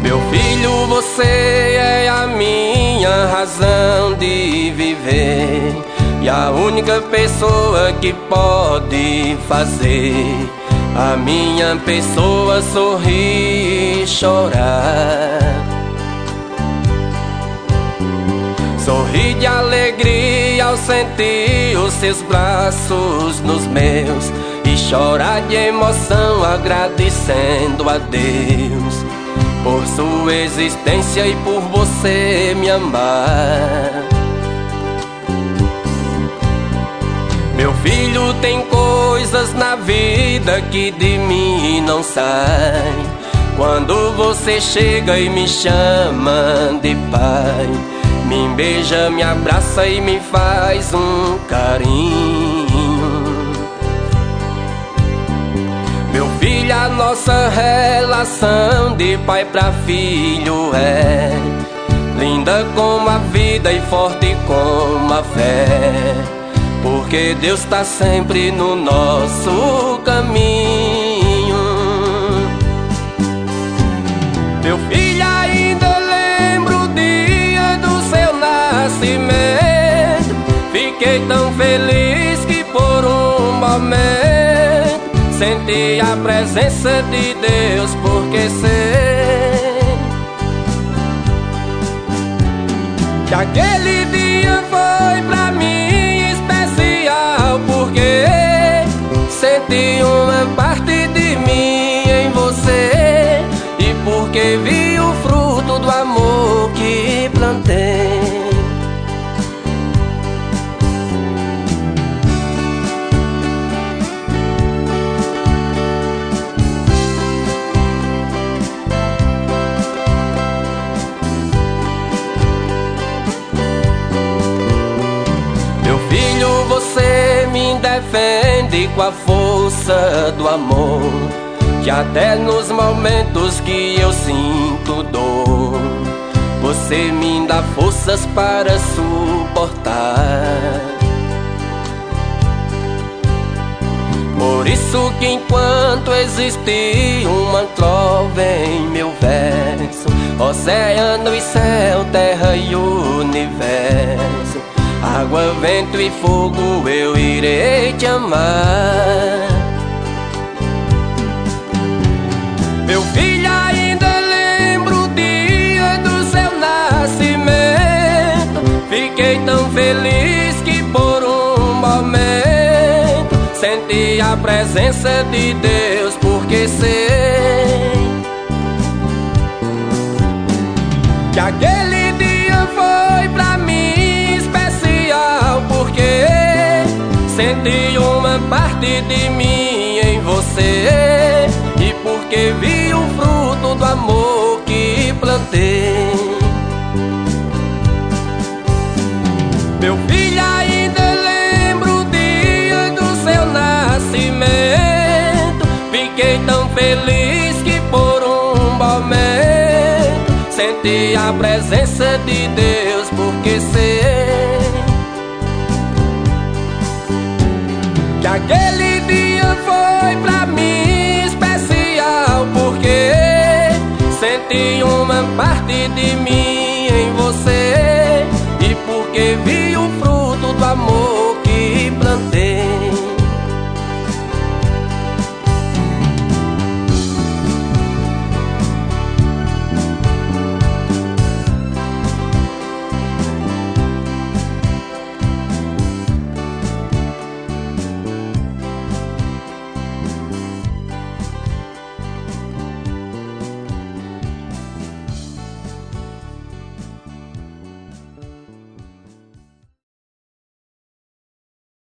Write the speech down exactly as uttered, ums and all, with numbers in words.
Meu filho, você é a minha razão de viver e a única pessoa que pode fazer a minha pessoa sorrir e chorar. Sorrir de alegria ao sentir os seus braços nos meus e chorar de emoção agradecendo a Deus por sua existência e por você me amar. Meu filho, tem coisas na vida que de mim não saem. Quando você chega e me chama de pai, me beija, me abraça e me faz um carinho. Meu filho, a nossa relação de pai pra filho é linda como a vida e forte como a fé, porque Deus tá sempre no nosso caminho. Meu filho, ainda lembro o dia do seu nascimento. Fiquei tão feliz que por um momento senti a presença de Deus, porque sei que aquele dia foi pra mim especial, porque senti uma parte de mim em você e porque vi o fruto do amor que plantei. Você me defende com a força do amor, que até nos momentos que eu sinto dor, você me dá forças para suportar. Por isso que enquanto existir uma trova em meu verso, oceano e céu, terra e universo, água, vento e fogo, eu irei te amar. Meu filho, ainda lembro o dia do seu nascimento. Fiquei tão feliz que por um momento senti a presença de Deus, porque sei que aquele dia foi pra mim especial, porque senti uma parte de mim em você e porque vi o fruto do amor que plantei. Meu filho, ainda lembro o dia do seu nascimento. Fiquei tão feliz que por um momento senti a presença de Deus, porque sei que aquele dia foi pra mim especial, porque senti uma parte de mim em você e porque vi o fruto do amor